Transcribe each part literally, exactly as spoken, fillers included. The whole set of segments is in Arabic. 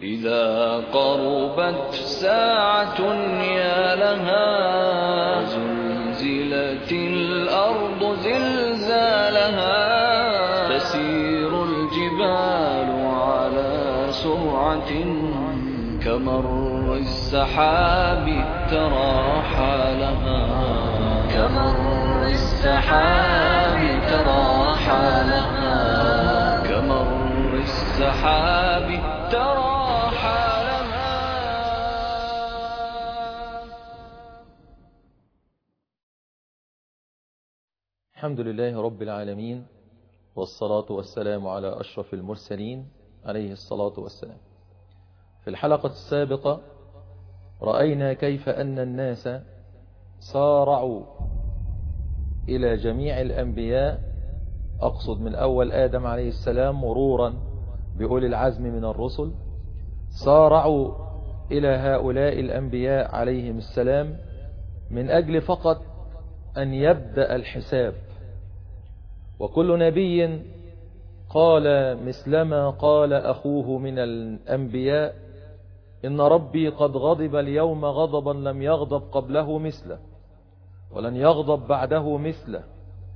إذا قربت ساعة يا لها زلزلت الأرض زلزالها تسير الجبال على سرعة كمر السحاب ترى حالها كمر السحاب ترى حالها كمر السحاب ترى حالها. الحمد لله رب العالمين، والصلاة والسلام على أشرف المرسلين عليه الصلاة والسلام. في الحلقة السابقة رأينا كيف أن الناس سارعوا إلى جميع الأنبياء، أقصد من أول آدم عليه السلام مرورا بأولي العزم من الرسل، سارعوا إلى هؤلاء الأنبياء عليهم السلام من أجل فقط أن يبدأ الحساب. وكل نبي قال مثلما قال أخوه من الأنبياء: إن ربي قد غضب اليوم غضبا لم يغضب قبله مثله ولن يغضب بعده مثله،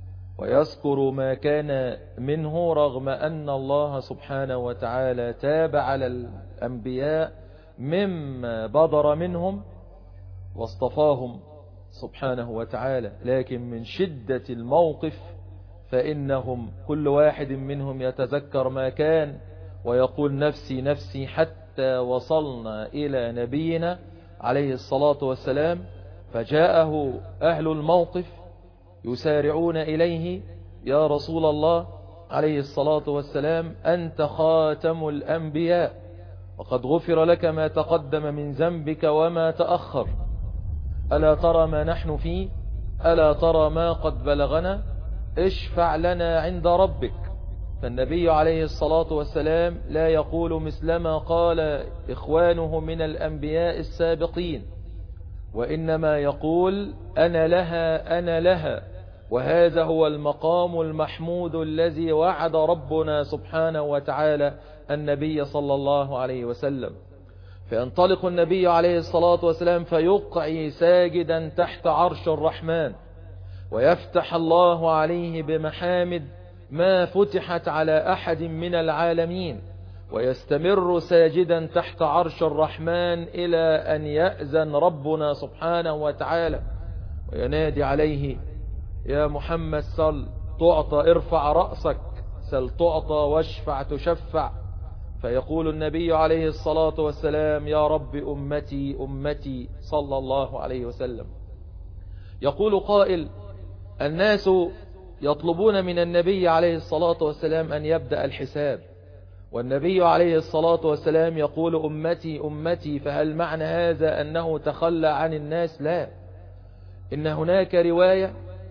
ويذكر ما كان منه رغم أن الله سبحانه وتعالى تاب على الأنبياء مما بدر منهم واصطفاهم سبحانه وتعالى، لكن من شدة الموقف فإنهم كل واحد منهم يتذكر ما كان ويقول نفسي نفسي، حتى وصلنا إلى نبينا عليه الصلاة والسلام، فجاءه أهل الموقف يسارعون إليه: يا رسول الله عليه الصلاة والسلام، أنت خاتم الأنبياء وقد غفر لك ما تقدم من ذنبك وما تأخر، ألا ترى ما نحن فيه؟ ألا ترى ما قد بلغنا؟ اشفع لنا عند ربك. فالنبي عليه الصلاة والسلام لا يقول مثلما قال إخوانه من الأنبياء السابقين، وإنما يقول: أنا لها أنا لها. وهذا هو المقام المحمود الذي وعد ربنا سبحانه وتعالى النبي صلى الله عليه وسلم. فينطلق النبي عليه الصلاة والسلام فيقعي ساجدا تحت عرش الرحمن، ويفتح الله عليه بمحامد ما فتحت على أحد من العالمين، ويستمر ساجدا تحت عرش الرحمن إلى أن يأذن ربنا سبحانه وتعالى وينادي عليه: يا محمد سل تعطى، ارفع رأسك، سل تعطى، واشفع تشفع. فيقول النبي عليه الصلاة والسلام: يا رب أمتي أمتي صلى الله عليه وسلم. يقول قائل: الناس يطلبون من النبي عليه الصلاة والسلام أن يبدأ الحساب، والنبي عليه الصلاة والسلام يقول أمتي أمتي، فهل معنى هذا أنه تخلى عن الناس؟ لا، إن هناك رواية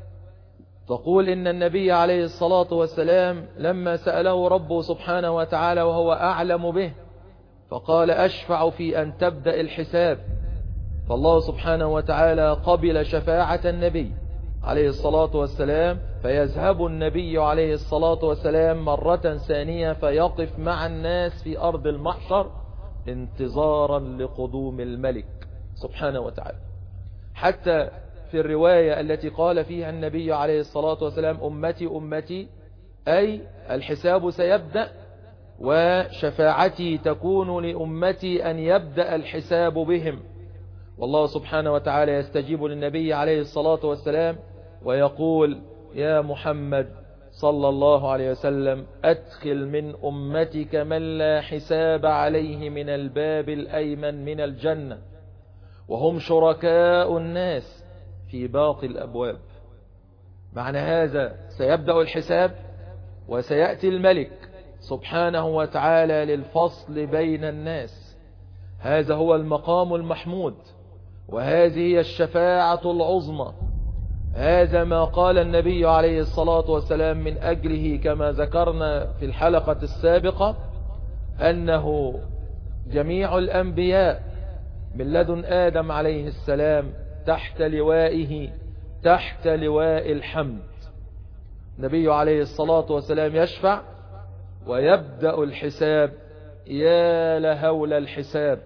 تقول إن النبي عليه الصلاة والسلام لما سأله ربه سبحانه وتعالى وهو أعلم به فقال: أشفع في أن تبدأ الحساب، فالله سبحانه وتعالى قبل شفاعة النبي عليه الصلاة والسلام، فيذهب النبي عليه الصلاة والسلام مرة ثانية فيقف مع الناس في أرض المحشر انتظارا لقدوم الملك سبحانه وتعالى. حتى في الرواية التي قال فيها النبي عليه الصلاة والسلام أمتي أمتي، أي الحساب سيبدأ وشفاعتي تكون لأمتي أن يبدأ الحساب بهم. والله سبحانه وتعالى يستجيب للنبي عليه الصلاة والسلام ويقول: يا محمد صلى الله عليه وسلم، أدخل من أمتك من لا حساب عليه من الباب الأيمن من الجنة، وهم شركاء الناس في باقي الأبواب. معنى هذا سيبدأ الحساب وسيأتي الملك سبحانه وتعالى للفصل بين الناس. هذا هو المقام المحمود، وهذه هي الشفاعة العظمى. هذا ما قال النبي عليه الصلاة والسلام من أجله، كما ذكرنا في الحلقة السابقة، أنه جميع الأنبياء من لدن آدم عليه السلام تحت لوائه، تحت لواء الحمد. النبي عليه الصلاة والسلام يشفع ويبدأ الحساب يا لهول الحساب.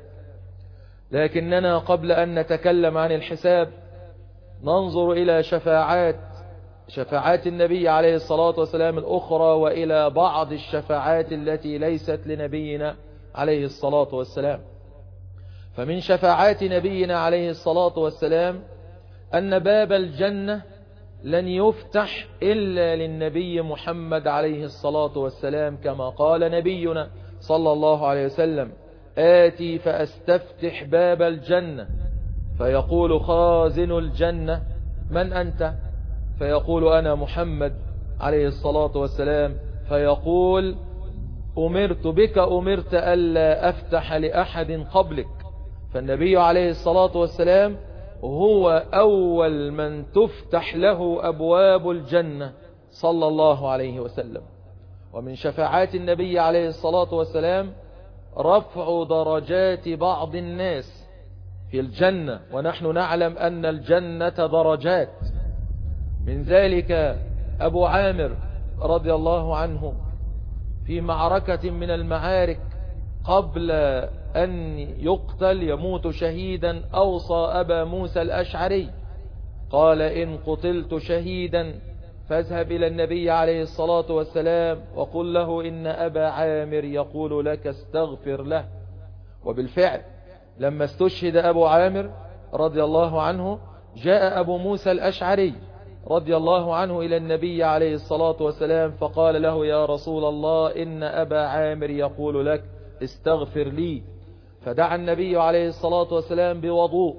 لكننا قبل أن نتكلم عن الحساب ننظر إلى شفاعات شفاعات النبي عليه الصلاة والسلام الأخرى، وإلى بعض الشفاعات التي ليست لنبينا عليه الصلاة والسلام. فمن شفاعات نبينا عليه الصلاة والسلام أن باب الجنة لن يفتح إلا للنبي محمد عليه الصلاة والسلام، كما قال نبينا صلى الله عليه وسلم: آتي فأستفتح باب الجنة فيقول خازن الجنة: من أنت؟ فيقول: أنا محمد عليه الصلاة والسلام. فيقول: أمرت بك أمرت ألا أفتح لأحد قبلك. فالنبي عليه الصلاة والسلام هو أول من تفتح له أبواب الجنة صلى الله عليه وسلم. ومن شفاعات النبي عليه الصلاة والسلام رفع درجات بعض الناس في الجنة، ونحن نعلم أن الجنة درجات. من ذلك أبو عامر رضي الله عنه في معركة من المعارك قبل أن يقتل يموت شهيدا أوصى أبا موسى الأشعري، قال: إن قتلت شهيدا فاذهب إلى النبي عليه الصلاة والسلام وقل له إن أبا عامر يقول لك استغفر له. وبالفعل لما استشهد أبو عامر رضي الله عنه جاء أبو موسى الأشعري رضي الله عنه إلى النبي عليه الصلاة والسلام فقال له: يا رسول الله، إن أبا عامر يقول لك استغفر لي. فدعا النبي عليه الصلاة والسلام بوضوء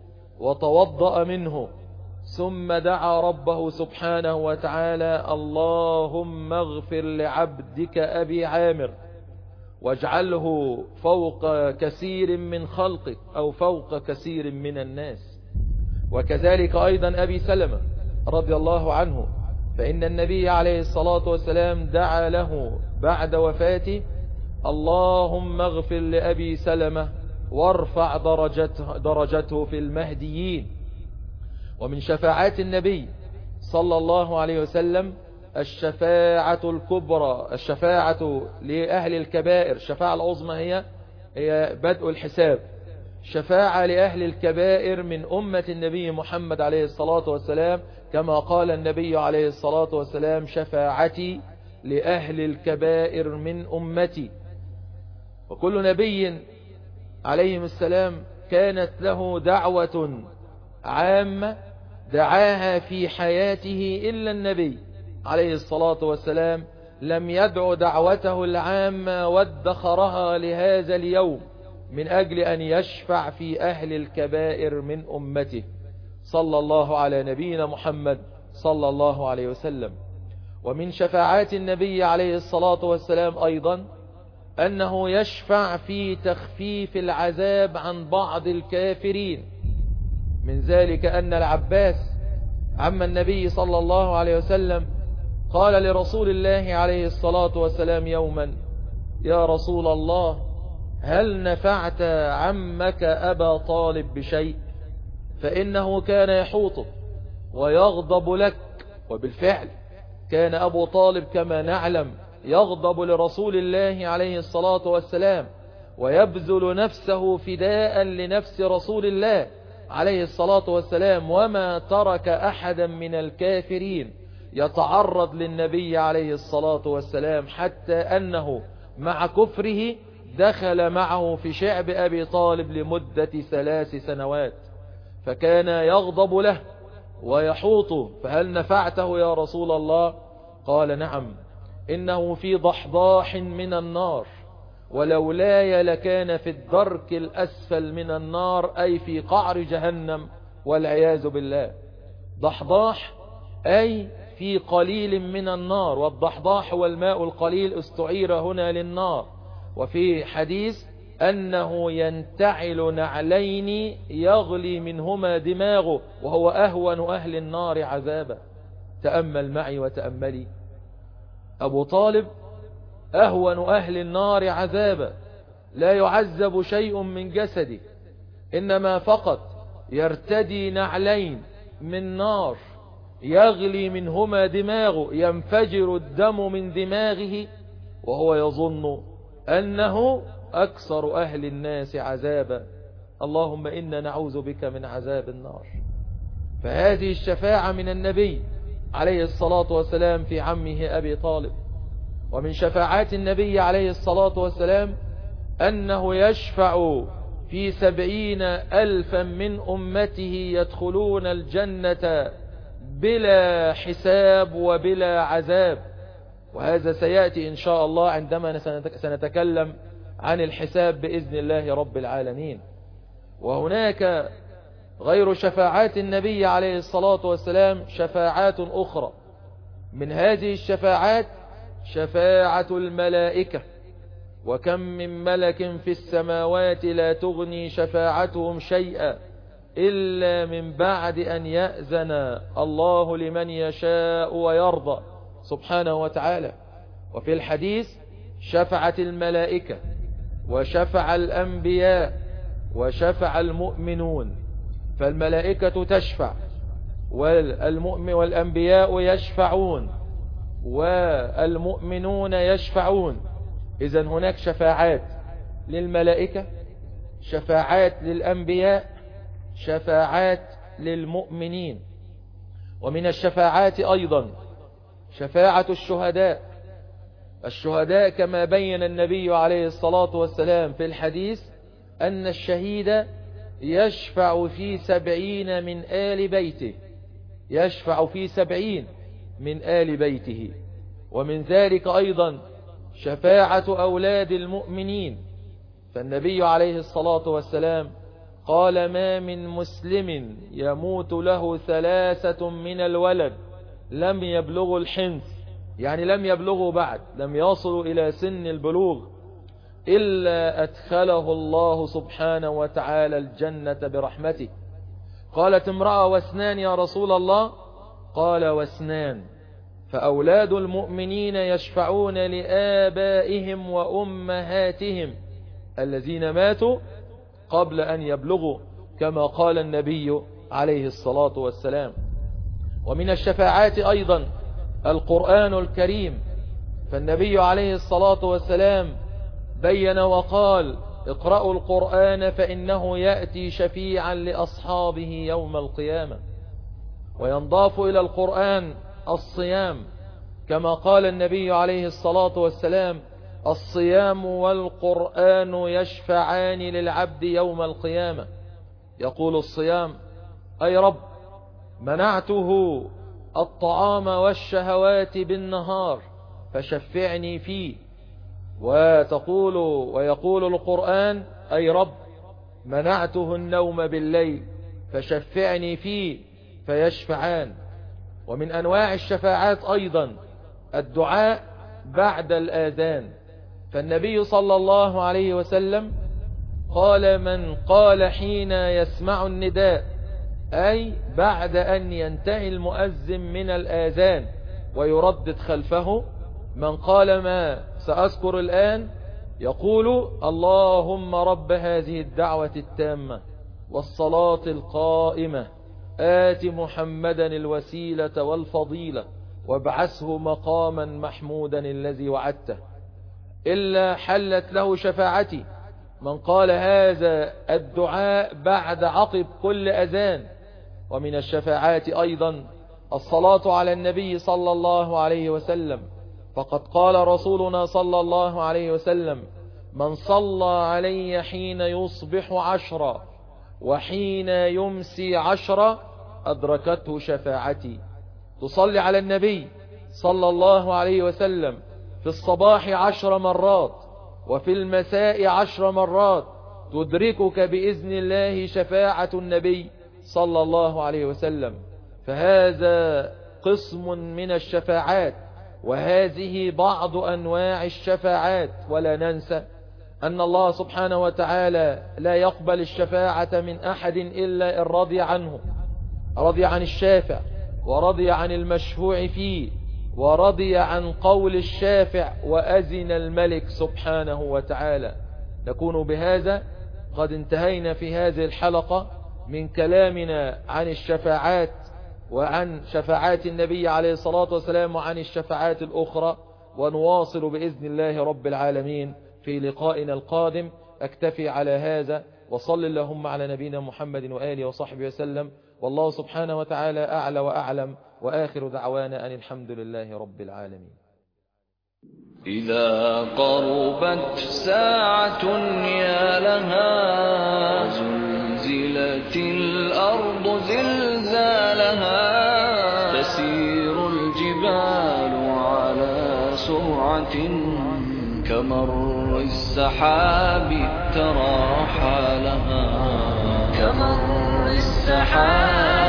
وتوضأ منه، ثم دعا ربه سبحانه وتعالى: اللهم اغفر لعبدك أبي عامر واجعله فوق كثير من خلقك أو فوق كثير من الناس. وكذلك أيضا أبي سلمة رضي الله عنه، فإن النبي عليه الصلاة والسلام دعا له بعد وفاته: اللهم اغفر لأبي سلمة وارفع درجته, درجته في المهديين. ومن شفاعات النبي صلى الله عليه وسلم الشفاعة الكبرى، الشفاعة لأهل الكبائر. الشفاعة العظمى هي هي بدء الحساب. شفاعة لأهل الكبائر من أمة النبي محمد عليه الصلاة والسلام، كما قال النبي عليه الصلاة والسلام: شفاعتي لأهل الكبائر من أمتي. وكل نبي عليه السلام كانت له دعوة عامة دعاها في حياته، إلا النبي عليه الصلاة والسلام لم يدع دعوته العامة وادخرها لهذا اليوم من أجل أن يشفع في أهل الكبائر من أمته، صلى الله على نبينا محمد صلى الله عليه وسلم. ومن شفاعات النبي عليه الصلاة والسلام أيضا أنه يشفع في تخفيف العذاب عن بعض الكافرين. من ذلك أن العباس عم النبي صلى الله عليه وسلم قال لرسول الله عليه الصلاة والسلام يوما: يا رسول الله، هل نفعت عمك أبا طالب بشيء؟ فإنه كان يحوطه ويغضب لك. وبالفعل كان أبو طالب كما نعلم يغضب لرسول الله عليه الصلاة والسلام ويبذل نفسه فداء لنفس رسول الله عليه الصلاة والسلام، وما ترك أحدا من الكافرين يتعرض للنبي عليه الصلاة والسلام، حتى أنه مع كفره دخل معه في شعب أبي طالب لمدة ثلاث سنوات، فكان يغضب له ويحوطه: فهل نفعته يا رسول الله؟ قال: نعم، إنه في ضحضاح من النار، ولولاي لكان في الدرك الأسفل من النار، أي في قعر جهنم والعياذ بالله. ضحضاح أي في قليل من النار، والضحضاح هو الماء القليل استعير هنا للنار. وفي حديث أنه ينتعل نعلين يغلي منهما دماغه، وهو أهون أهل النار عذابا. تأمل معي وتأملي، أبو طالب أهون أهل النار عذابا، لا يعذب شيء من جسده، إنما فقط يرتدي نعلين من نار يغلي منهما دماغه، ينفجر الدم من دماغه، وهو يظن أنه أكثر أهل الناس عذابا، اللهم إنا نعوذ بك من عذاب النار. فهذه الشفاعة من النبي عليه الصلاة والسلام في عمه أبي طالب. ومن شفاعات النبي عليه الصلاة والسلام أنه يشفع في سبعين ألفا من أمته يدخلون الجنة بلا حساب وبلا عذاب. وهذا سيأتي إن شاء الله عندما سنتكلم عن الحساب بإذن الله رب العالمين. وهناك غير شفاعات النبي عليه الصلاة والسلام شفاعات أخرى. من هذه الشفاعات شفاعة الملائكة، وكم من ملك في السماوات لا تغني شفاعتهم شيئا إلا من بعد أن يأذن الله لمن يشاء ويرضى سبحانه وتعالى. وفي الحديث شفعت الملائكة وشفع الأنبياء وشفع المؤمنون. فالملائكة تشفع والمؤمن والأنبياء يشفعون والمؤمنون يشفعون. إذن هناك شفاعات للملائكة، شفاعات للأنبياء، شفاعات للمؤمنين. ومن الشفاعات أيضا شفاعة الشهداء. الشهداء كما بين النبي عليه الصلاة والسلام في الحديث أن الشهيد يشفع في سبعين من آل بيته، يشفع في سبعين من آل بيته. ومن ذلك أيضا شفاعة أولاد المؤمنين. فالنبي عليه الصلاة والسلام قال: ما من مسلم يموت له ثلاثة من الولد لم يبلغوا الحنث، يعني لم يبلغوا بعد، لم يصلوا إلى سن البلوغ، إلا أدخله الله سبحانه وتعالى الجنة برحمته. قالت امرأة: واثنان يا رسول الله؟ قال: واثنان. فأولاد المؤمنين يشفعون لآبائهم وأمهاتهم الذين ماتوا قبل أن يبلغوا، كما قال النبي عليه الصلاة والسلام. ومن الشفاعات أيضا القرآن الكريم. فالنبي عليه الصلاة والسلام بين وقال: اقرأوا القرآن فإنه يأتي شفيعا لأصحابه يوم القيامة. وينضاف إلى القرآن الصيام، كما قال النبي عليه الصلاة والسلام: الصيام والقرآن يشفعان للعبد يوم القيامة. يقول الصيام: أي رب، منعته الطعام والشهوات بالنهار فشفعني فيه. وتقول ويقول القرآن: أي رب، منعته النوم بالليل فشفعني فيه، فيشفعان. ومن أنواع الشفاعات أيضا الدعاء بعد الآذان. فالنبي صلى الله عليه وسلم قال: من قال حين يسمع النداء، أي بعد أن ينتهي المؤذن من الآذان ويردد خلفه، من قال ما سأذكر الآن يقول: اللهم رب هذه الدعوة التامة والصلاة القائمة آت محمدا الوسيلة والفضيلة وابعثه مقاما محمودا الذي وعدته، إلا حلت له شفاعتي. من قال هذا الدعاء بعد عقب كل أذان. ومن الشفاعات أيضا الصلاة على النبي صلى الله عليه وسلم. فقد قال رسولنا صلى الله عليه وسلم: من صلى علي حين يصبح عشرا وحين يمسي عشرا أدركته شفاعتي. تصلي على النبي صلى الله عليه وسلم في الصباح عشر مرات وفي المساء عشر مرات، تدركك بإذن الله شفاعة النبي صلى الله عليه وسلم. فهذا قسم من الشفاعات، وهذه بعض أنواع الشفاعات. ولا ننسى أن الله سبحانه وتعالى لا يقبل الشفاعة من أحد إلا إن رضي عنه، رضي عن الشافع ورضي عن المشفوع فيه ورضي عن قول الشافع وأذن الملك سبحانه وتعالى. نكون بهذا قد انتهينا في هذه الحلقة من كلامنا عن الشفاعات وعن شفاعات النبي عليه الصلاة والسلام وعن الشفاعات الأخرى، ونواصل بإذن الله رب العالمين في لقائنا القادم. أكتفي على هذا، وصل اللهم على نبينا محمد وآله وصحبه وسلم، والله سبحانه وتعالى أعلى وأعلم، وآخر دعوانا أن الحمد لله رب العالمين. إذا قربت ساعة يا لها زلزلت الأرض زلزالها تسير الجبال على سرعة كمر السحاب ترى حالها كمر السحاب